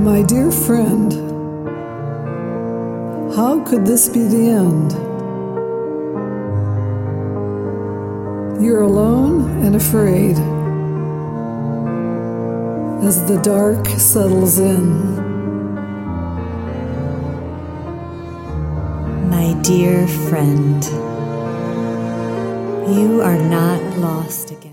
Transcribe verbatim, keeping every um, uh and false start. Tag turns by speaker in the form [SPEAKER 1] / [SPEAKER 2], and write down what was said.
[SPEAKER 1] My dear friend, how could this be the end? You're alone and afraid as the dark settles in.
[SPEAKER 2] My dear friend, you are not lost again.